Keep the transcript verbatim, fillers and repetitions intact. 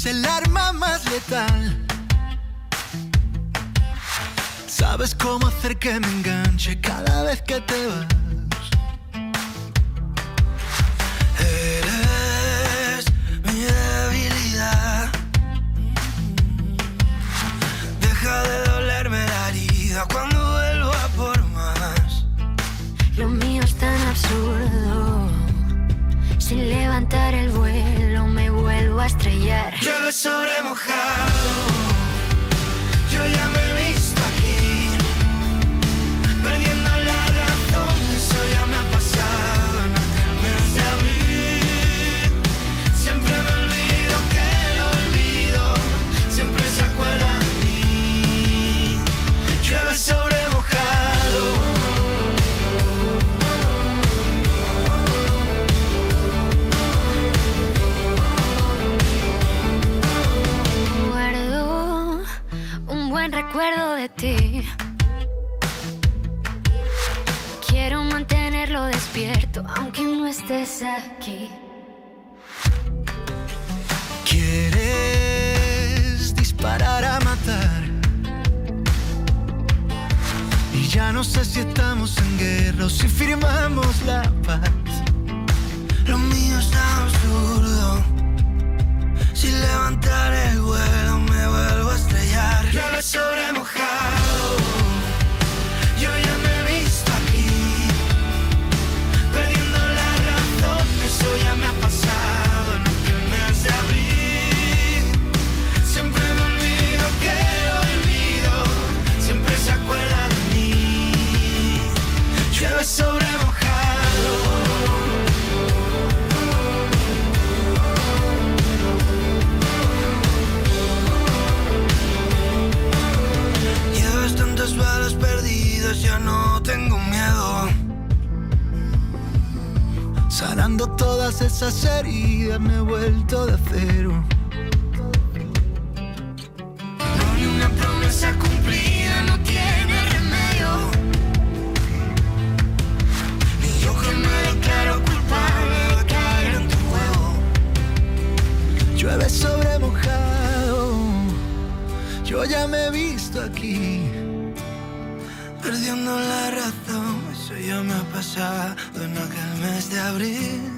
es el arma más letal. Sabes cómo hacer que me enganche cada vez que te vas. Eres mi debilidad. Deja de dolerme la herida cuando vuelvo a por más. Lo mío es tan absurdo. Sin levantar el vuelo me vuelvo a estrellar. Llueve sobre mojado. Yo ya me he visto aquí, perdiendo la razón. Eso ya me ha pasado en aquel mes de abril. Siempre me olvido que lo olvido. Siempre se acuerda de mí. Llueve sobre mojado. Guardo un buen recuerdo de ti. Quiero mantenerlo despierto aunque no estés aquí. Quieres disparar a matar y ya no sé si estamos en guerra o si firmamos la paz. Lo mío es tan absurdo. Sin levantar el vuelo me vuelvo a estrellar. Llueve sobre mojado. Yo ya me he visto aquí, perdiendo la razón. Eso ya me ha pasado en aquel mes de abril. Siempre me olvido que lo olvido. Siempre se acuerda de mí. Llueve sobre mojado. Llevas tantas balas perdidas, ya no tengo miedo. Sanando todas esas heridas me he vuelto de acero. No hay una promesa cumplida, no tiene remedio. Ni yo que me declaro culpable de caer en tu juego. Llueve sobre mojado. Yo ya me he visto aquí, perdiendo la razón. Eso ya me ha pasado en aquel mes de abril.